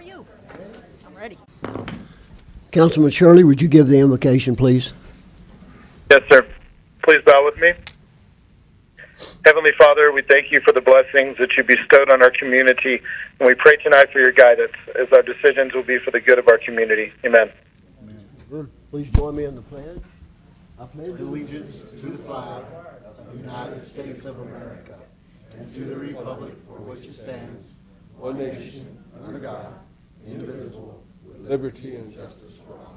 you? I'm ready. Councilman Shirley, would you give the invocation, please? Yes, sir. Please bow with me. Heavenly Father, we thank you for the blessings that you bestowed on our community, and we pray tonight for your guidance as our decisions will be for the good of our community. Amen. Good. Please join me in the pledge. I pledge Allegiance to the flag of the United States of America and to the republic for which it stands, one nation, under God, indivisible, with liberty and justice for all.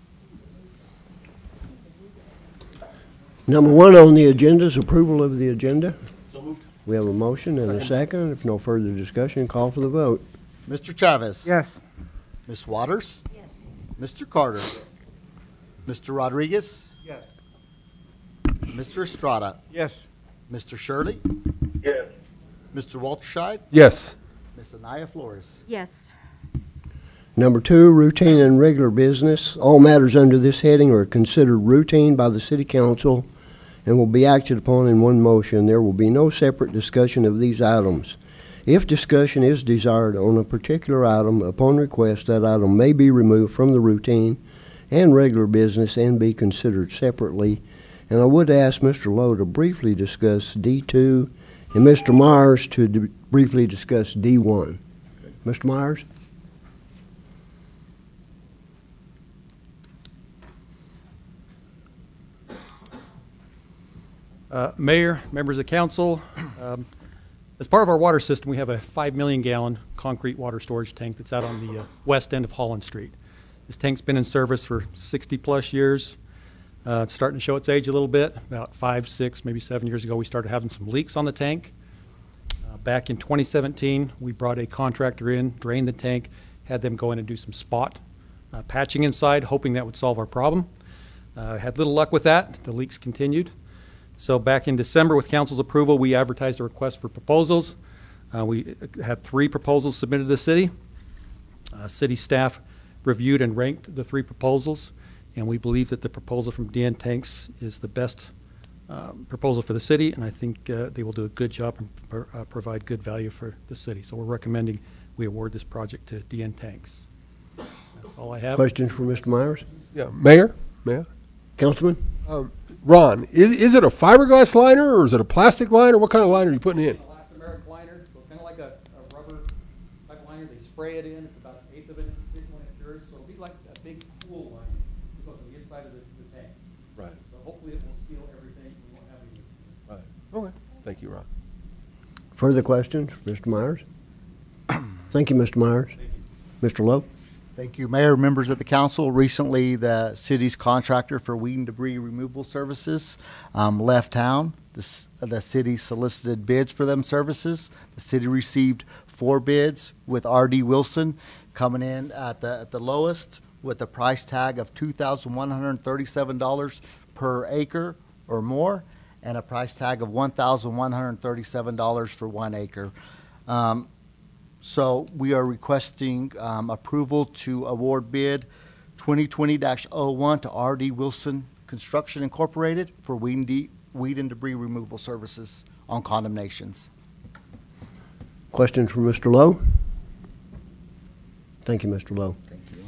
Number one on the agenda is approval of the agenda. So moved. We have a motion and a second. If no further discussion, call for the vote. Mr. Chavez? Yes. Ms. Waters? Yes. Mr. Carter? Mr. Rodriguez? Yes. Mr. Estrada? Yes. Mr. Shirley? Yes. Mr. Walterscheid? Yes. Ms. Anaya Flores? Yes. Number two, routine and regular business. All matters under this heading are considered routine by the City Council and will be acted upon in one motion. There will be no separate discussion of these items. If discussion is desired on a particular item, upon request, that item may be removed from the routine and regular business and be considered separately. And I would ask Mr. Lowe to briefly discuss D2 and Mr. Myers to briefly discuss D1. Mr. Myers? Mayor, members of council, as part of our water system, we have a 5 million gallon concrete water storage tank that's out on the west end of Holland Street. This tank's been in service for 60 plus years. It's starting to show its age a little bit. About 5, 6, maybe 7 years ago, we started having some leaks on the tank. Back in 2017, we brought a contractor in, drained the tank, had them go in and do some spot patching inside, hoping that would solve our problem. Had little luck with that. The leaks continued. So back in December, with council's approval, we advertised a request for proposals. We had 3 proposals submitted to the city. City staff reviewed and ranked the 3 proposals, and we believe that the proposal from DN Tanks is the best proposal for the city, and I think they will do a good job and provide good value for the city. So we're recommending we award this project to DN Tanks. That's all I have. Questions for Mr. Myers? Yeah, Mayor? Councilman? Ron, is it a fiberglass liner or is it a plastic liner? What kind of liner are you putting in? Elastomeric liner, so it's kind of like a rubber type liner. They spray it in. It's about an eighth of an inch thick when it cures, so it'll be like a big pool liner that goes on the inside of the tank. Right. So hopefully it will seal everything. We won't have any. Right. Okay. Thank you, Ron. Further questions, Mr. Myers? Thank you, Mr. Myers. Thank you. Mr. Lowe? Thank you, Mayor, members of the council. Recently, the city's contractor for weed and debris removal services left town. The city solicited bids for them services. The city received 4 bids, with R.D. Wilson coming in at the lowest with a price tag of $2,137 per acre or more, and a price tag of $1,137 for 1 acre. So we are requesting approval to award bid 2020-01 to R.D. Wilson Construction Incorporated for weed and debris removal services on condemnations. Questions for Mr. Lowe? Thank you, Mr. Lowe. Thank you.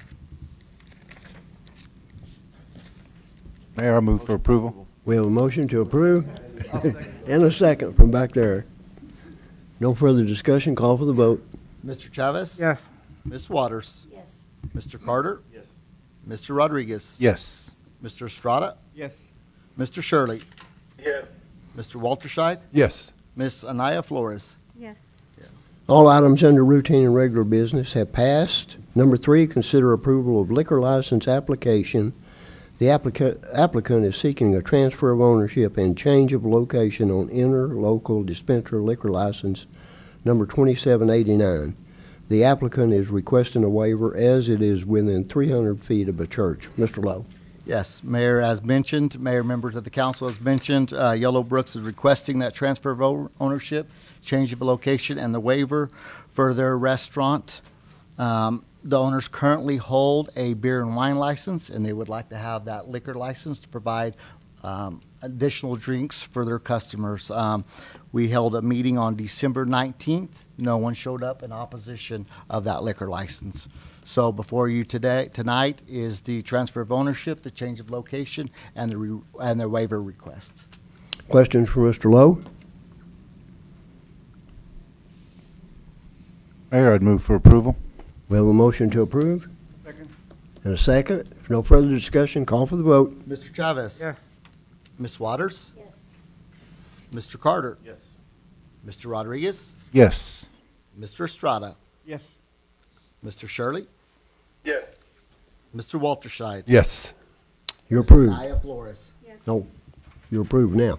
Mayor, I move for approval. We have a motion to approve and a second from back there. No further discussion. Call for the vote. Mr. Chavez? Yes. Ms. Waters? Yes. Mr. Carter? Yes. Mr. Rodriguez? Yes. Mr. Estrada? Yes. Mr. Shirley? Yes. Mr. Walterscheid? Yes. Ms. Anaya Flores? Yes. All items under routine and regular business have passed. Number 3, consider approval of liquor license application. The applicant is seeking a transfer of ownership and change of location on interlocal dispenser liquor license number 2789. The applicant is requesting a waiver as it is within 300 feet of a church. Mr. Lowe. Yes, Mayor, as mentioned, Mayor, members of the council, as mentioned, Yellow Brooks is requesting that transfer of ownership, change of location, and the waiver for their restaurant. The owners currently hold a beer and wine license, and they would like to have that liquor license to provide additional drinks for their customers. We held a meeting on December 19th. No one showed up in opposition of that liquor license. So before you tonight is the transfer of ownership, the change of location, and the waiver request. Questions for Mr. Lowe? Mayor, I'd move for approval. We have a motion to approve. Second. And a second. If no further discussion, call for the vote. Mr. Chavez? Yes. Ms. Waters? Yes. Mr. Carter? Yes. Mr. Rodriguez? Yes. Mr. Estrada? Yes. Mr. Shirley? Yes. Mr. Walterscheid? Yes. You're approved. Naya Flores? No, you're approved now.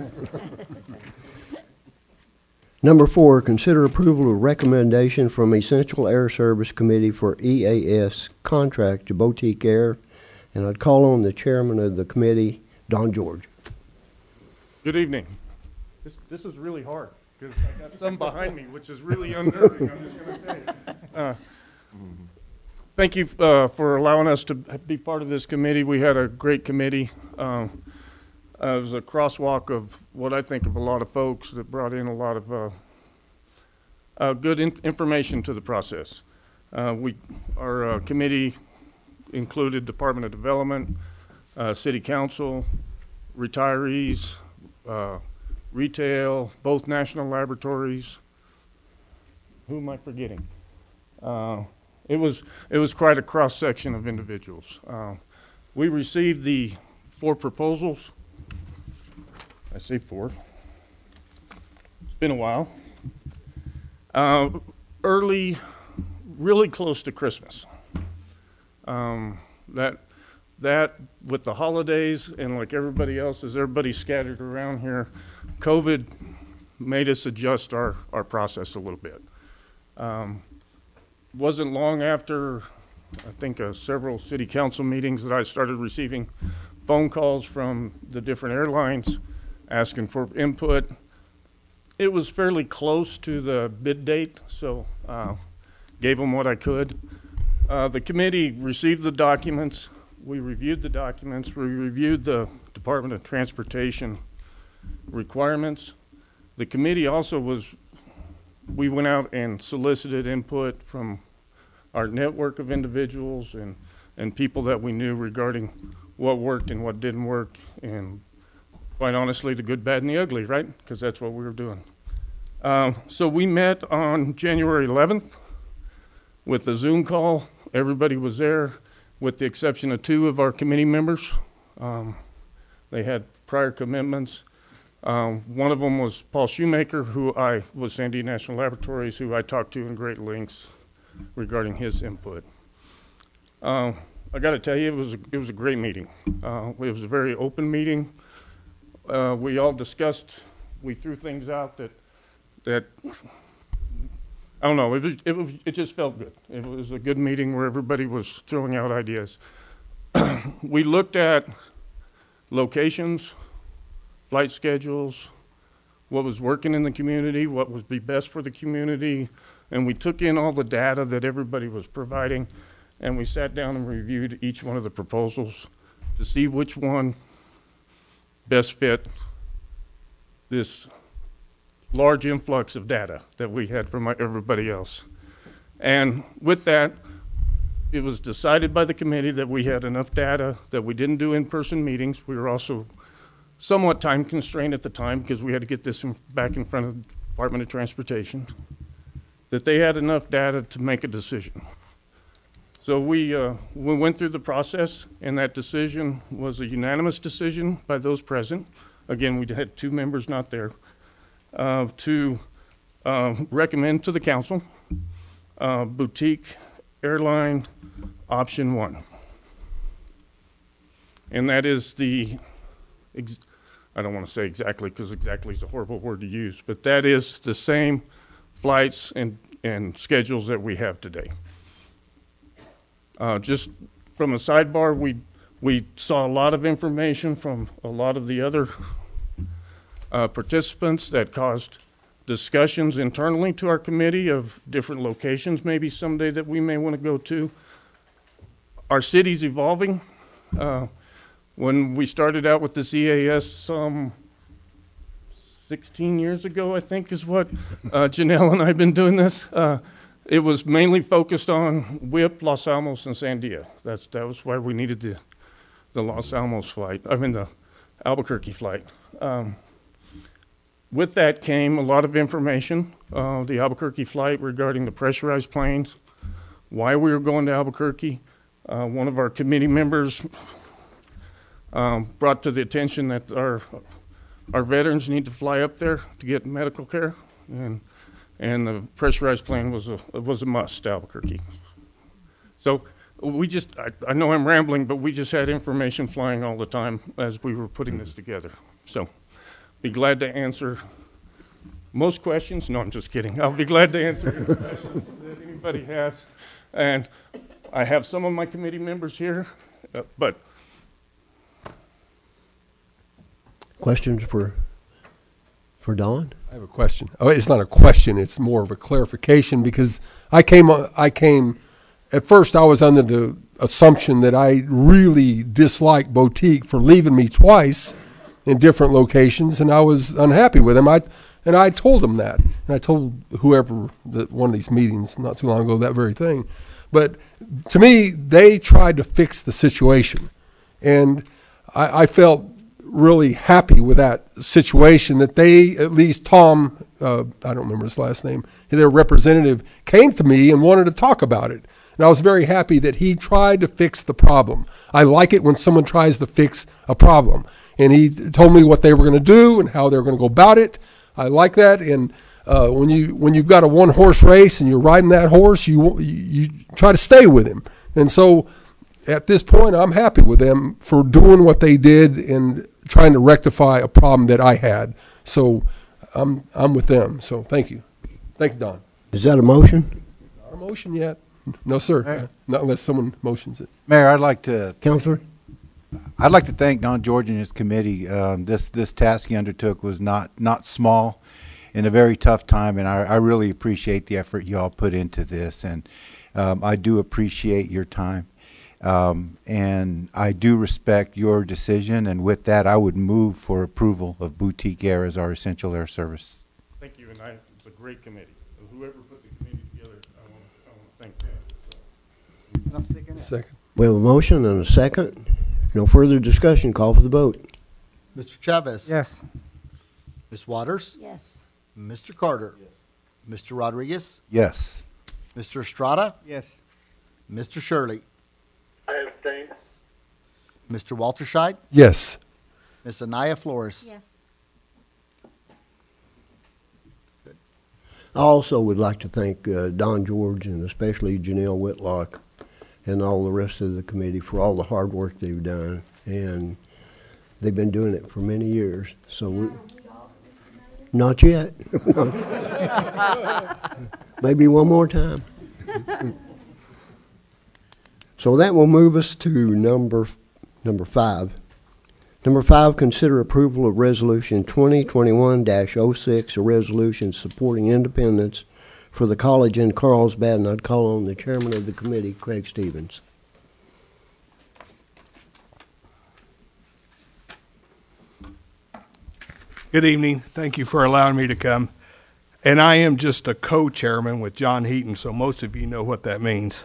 Number 4, consider approval of recommendation from Essential Air Service Committee for EAS contract to Boutique Air. And I'd call on the chairman of the committee, Don George. Good evening. This is really hard because I got some behind me, which is really unnerving. I'm just going to tell you. Thank you for allowing us to be part of this committee. We had a great committee. It was a crosswalk of what I think of a lot of folks that brought in a lot of good information to the process. Our committee included Department of Development, City Council, retirees, retail, both national laboratories. Who am I forgetting? It was quite a cross section of individuals. We received the 4 proposals. I say 4. It's been a while. Early, really close to Christmas. That with the holidays and like everybody else, as everybody scattered around here, COVID made us adjust our process a little bit. Wasn't long after, I think, several city council meetings that I started receiving phone calls from the different airlines asking for input. It was fairly close to the bid date, so gave them what I could. The committee received the documents. We reviewed the documents. We reviewed the Department of Transportation requirements. The committee also we went out and solicited input from our network of individuals and people that we knew regarding what worked and what didn't work, and quite honestly, the good, bad, and the ugly, right? Because that's what we were doing. So we met on January 11th with a Zoom call. Everybody was there with the exception of 2 of our committee members. They had prior commitments. One of them was Paul Shoemaker, who was Sandia National Laboratories, who I talked to in great lengths regarding his input. I got to tell you, it was a great meeting. It was a very open meeting. We all discussed. We threw things out that I don't know. It just felt good. It was a good meeting where everybody was throwing out ideas. We looked at locations, flight schedules, what was working in the community, what would be best for the community, and we took in all the data that everybody was providing, and we sat down and reviewed each one of the proposals to see which one best fit this large influx of data that we had from everybody else. And with that, it was decided by the committee that we had enough data, that we didn't do in-person meetings. We were also somewhat time constrained at the time because we had to get this back in front of the Department of Transportation, that they had enough data to make a decision. So we went through the process, and that decision was a unanimous decision by those present. Again, we had 2 members not there, to recommend to the council Boutique Airline Option 1. And that is I don't want to say exactly because exactly is a horrible word to use, but that is the same flights and schedules that we have today. Just from a sidebar, we saw a lot of information from a lot of the other participants that caused discussions internally to our committee of different locations maybe someday that we may want to go to. Our city's evolving. When we started out with this EAS 16 years ago, I think is what Janelle and I have been doing this. It was mainly focused on WIP, Los Alamos, and Sandia. That was why we needed the Los Alamos flight. I mean the Albuquerque flight. With that came a lot of information. The Albuquerque flight regarding the pressurized planes, why we were going to Albuquerque. One of our committee members brought to the attention that our veterans need to fly up there to get medical care, and the pressurized plane was a must, Albuquerque. So we just, I know I'm rambling, but we just had information flying all the time as we were putting this together. So be glad to answer most questions. No, I'm just kidding. I'll be glad to answer any questions that anybody has. And I have some of my committee members here, but. Questions for Don? I have a question. Oh, it's not a question. It's more of a clarification because I came, at first I was under the assumption that I really disliked Boutique for leaving me twice in different locations, and I was unhappy with him. And I told him that. And I told whoever that one of these meetings not too long ago that very thing. But to me, they tried to fix the situation. And I felt really happy with that situation that they, at least Tom, I don't remember his last name, their representative came to me and wanted to talk about it. And I was very happy that he tried to fix the problem. I like it when someone tries to fix a problem. And he told me what they were going to do and how they were going to go about it. I like that. And when you've got a one-horse race and you're riding that horse, you try to stay with him. And so at this point, I'm happy with them for doing what they did and trying to rectify a problem that I had. So I'm with them. So thank you. Thank you, Don. Is that a motion? Not a motion yet. No, sir. Not unless someone motions it. Mayor, I'd like to thank Don George and his committee. This task he undertook was not small in a very tough time, and I really appreciate the effort you all put into this, and I do appreciate your time. And I do respect your decision, and with that, I would move for approval of Boutique Air as our essential air service. Thank you, and it's a great committee. Whoever put the committee together, I want to thank them. Second. We have a motion and a second. No further discussion. Call for the vote. Mr. Chavez? Yes. Ms. Waters? Yes. Mr. Carter? Yes. Mr. Rodriguez? Yes. Mr. Estrada? Yes. Mr. Shirley? I abstain. Mr. Walterscheid? Yes. Ms. Anaya Flores? Yes. I also would like to thank Don George and especially Janelle Whitlock and all the rest of the committee for all the hard work they've done. And they've been doing it for many years. So not yet. Maybe one more time. So that will move us to number 5. Number 5, consider approval of Resolution 2021-06, a resolution supporting independence for the college in Carlsbad, and I'd call on the chairman of the committee, Craig Stevens. Good evening. Thank you for allowing me to come. And I am just a co-chairman with John Heaton, so most of you know what that means.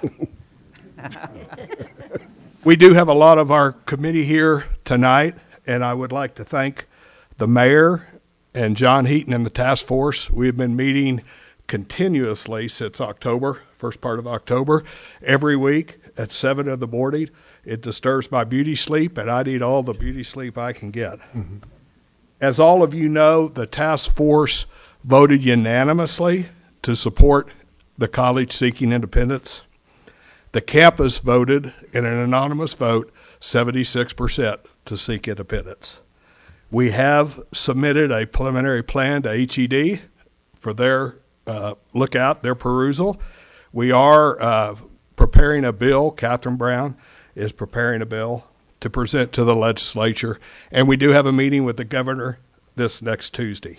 We do have a lot of our committee here tonight, and I would like to thank the mayor and John Heaton and the task force. We have been meeting continuously since October, first part of October, every week at 7 in the morning. It disturbs my beauty sleep, and I need all the beauty sleep I can get. Mm-hmm. As all of you know, the task force voted unanimously to support the college seeking independence. The campus voted in an anonymous vote 76% to seek independence. We have submitted a preliminary plan to HED for their lookout, their perusal. We are preparing a bill. Catherine Brown is preparing a bill to present to the legislature, and we do have a meeting with the governor this next Tuesday.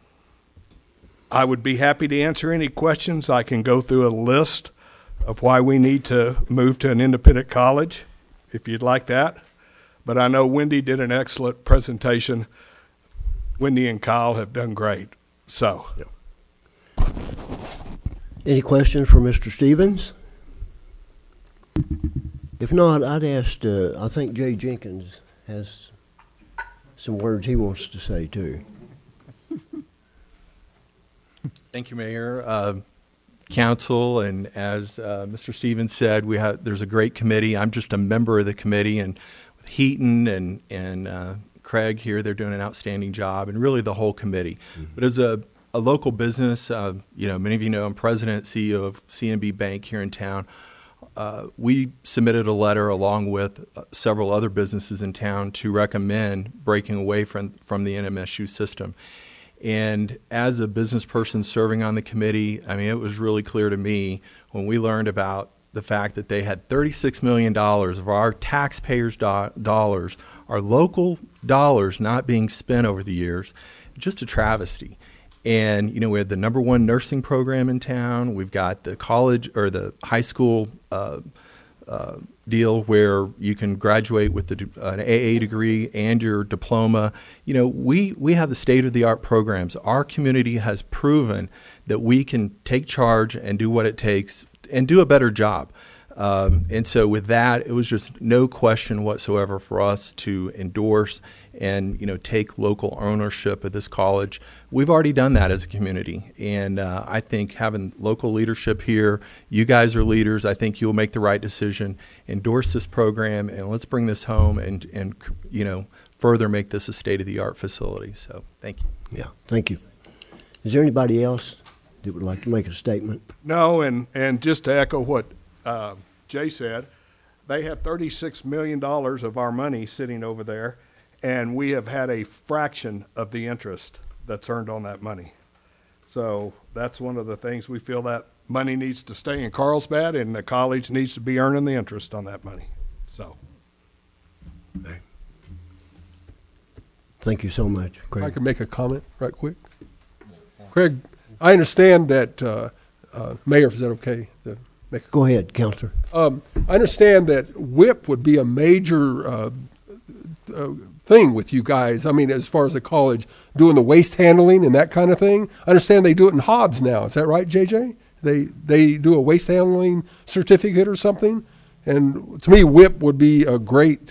I would be happy to answer any questions. I can go through a list of why we need to move to an independent college, if you'd like that. but I know Wendy did an excellent presentation. Wendy and Kyle have done great. So, Any questions for Mr. Stevens? If not, I'd ask, I think Jay Jenkins has some words he wants to say too. Thank you, Mayor, Council, and as Mr. Stevens said, there's a great committee. I'm just a member of the committee, and with Heaton and Craig here, they're doing an outstanding job, and really the whole committee. But as a local business, many of you know I'm president, CEO of CNB Bank here in town. We submitted a letter along with several other businesses in town to recommend breaking away from the NMSU system. And as a business person serving on the committee, I mean, it was really clear to me when we learned about the fact that they had $36 million of our taxpayers' dollars, our local dollars not being spent over the years, just a travesty. And, we had the #1 nursing program in town. We've got the college or the high school deal where you can graduate with an AA degree and your diploma. We have the state-of-the-art programs. Our community has proven that we can take charge and do what it takes and do a better job. And so with that, it was just no question whatsoever for us to endorse and, take local ownership of this college. We've already done that as a community. And I think having local leadership here, you guys are leaders. I think you'll make the right decision, endorse this program, and let's bring this home and further make this a state-of-the-art facility. So thank you. Yeah, thank you. Is there anybody else that would like to make a statement? no, and just to echo what Jay said, they have $36 million of our money sitting over there, and we have had a fraction of the interest that's earned on that money. So that's one of the things we feel that money needs to stay in Carlsbad, and the college needs to be earning the interest on that money. So, Thank you so much, I Craig. could make a comment right quick. Craig, I understand that, Mayor, is that okay? Go ahead, Counselor. I understand that WHIP would be a major thing with you guys. I mean, as far as the college doing the waste handling and that kind of thing. I understand they do it in Hobbs now. Is that right, JJ? They do a waste handling certificate or something. And to me, WHIP would be a great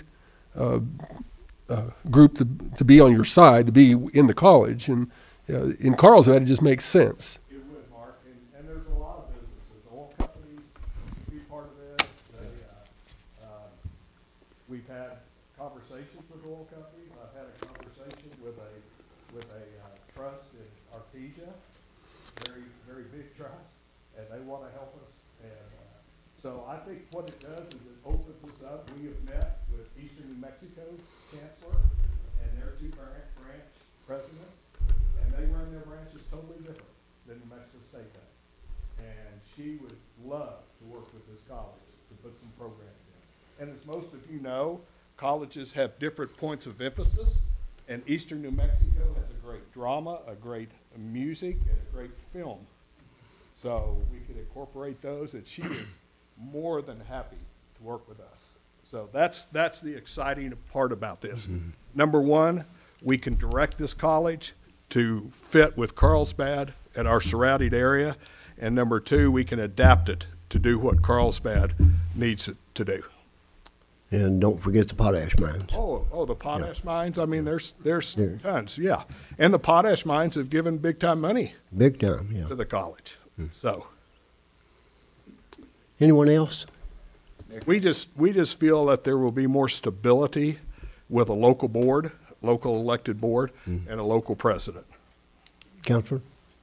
group to be on your side, to be in the college. And in Carlsbad, it just makes sense. it would, Mark, and there's a lot of businesses, oil companies, be part of this. We've had conversations with oil companies. I've had a conversation with a trust in Artesia, very, very big trust, and they want to help us. And so I think what it does is it opens us up. We have met with Eastern New Mexico's chancellor and their 2 branch presidents, and they run their branches totally different than New Mexico State does. And she would love to work with this college to put some programs in. And as most of you know, colleges have different points of emphasis, and Eastern New Mexico has a great drama, a great music, and a great film. So we could incorporate those, and she is more than happy to work with us. So that's the exciting part about this. Number one, we can direct this college to fit with Carlsbad and our surrounding area. And number two, we can adapt it to do what Carlsbad needs it to do. And don't forget the potash mines. Oh, the potash mines. I mean, there's Yeah. tons, yeah. And the potash mines have given big time money Big time, yeah. to the college. So Anyone else? we just feel that there will be more stability with a local board, local elected board, and a local president. Counselor?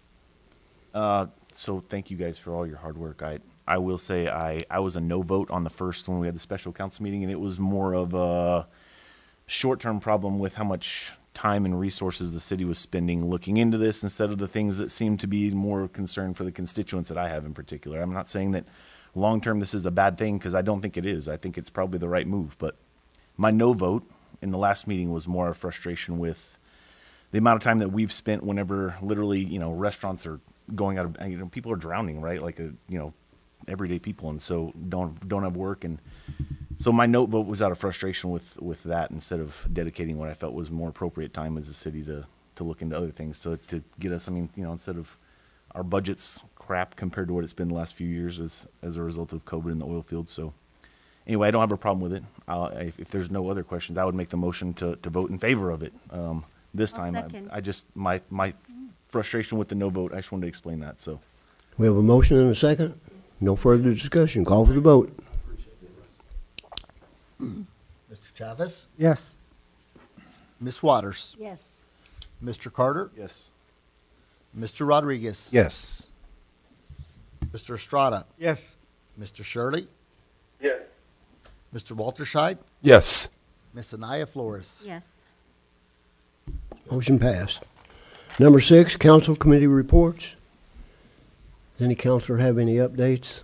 So thank you guys for all your hard work. I will say I was a no vote on the first when we had the special council meeting, and it was more of a short-term problem with how much time and resources the city was spending looking into this instead of the things that seem to be more concern for the constituents that I have in particular. I'm not saying that long-term this is a bad thing, because I don't think it is. I think it's probably the right move. But my no vote in the last meeting was more a frustration with the amount of time that we've spent whenever literally, restaurants are going out of, people are drowning, right? Like, everyday people, and so don't have work. And So my note vote was out of frustration with that, instead of dedicating what I felt was more appropriate time as a city to look into other things, to get us, I mean, instead of our budget's crap compared to what it's been the last few years as a result of COVID in the oil field. So anyway, I don't have a problem with it. If there's no other questions, I would make the motion to vote in favor of it. This I'll time, second. I just, my frustration with the no vote, I just wanted to explain that, so. We have a motion and a second. No further discussion. Call for the vote. Mr. Chavez? Yes. Ms. Waters? Yes. Mr. Carter? Yes. Mr. Rodriguez? Yes. Mr. Estrada? Yes. Mr. Shirley? Yes. Mr. Walterscheid? Yes. Ms. Anaya Flores? Yes. Motion passed. Number 6, council committee reports. Does any counselor have any updates?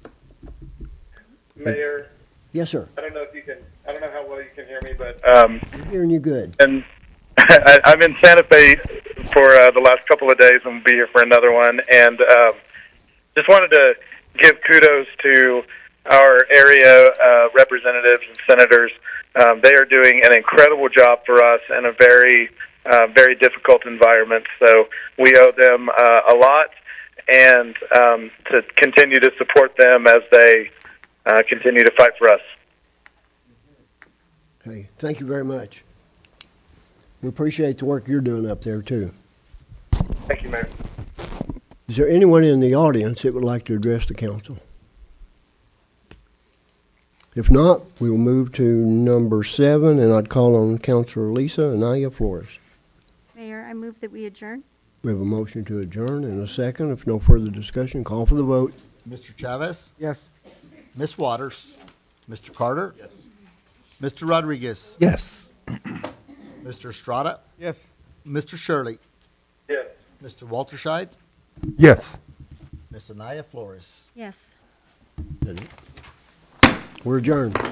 Mayor, Yes, sir. I don't know how well you can hear me, but I'm hearing you good. and I'm in Santa Fe for the last couple of days, and we'll be here for another one. And just wanted to give kudos to our area representatives and senators. They are doing an incredible job for us in a very, very difficult environment. So we owe them a lot, and to continue to support them as they continue to fight for us. Hey, thank you very much. We appreciate the work you're doing up there, too. Thank you, Mayor. Is there anyone in the audience that would like to address the council? If not, we will move to number 7, and I'd call on Councilor Lisa Anaya Flores. Mayor, I move that we adjourn. We have a motion to adjourn and a second. If no further discussion, call for the vote. Mr. Chavez? Yes. Ms. Waters? Mr. Carter? Yes. Mr. Rodriguez? Yes. Mr. Estrada? Yes. Mr. Shirley? Yes. Mr. Walterscheid? Yes. Ms. Anaya Flores? Yes. We're adjourned.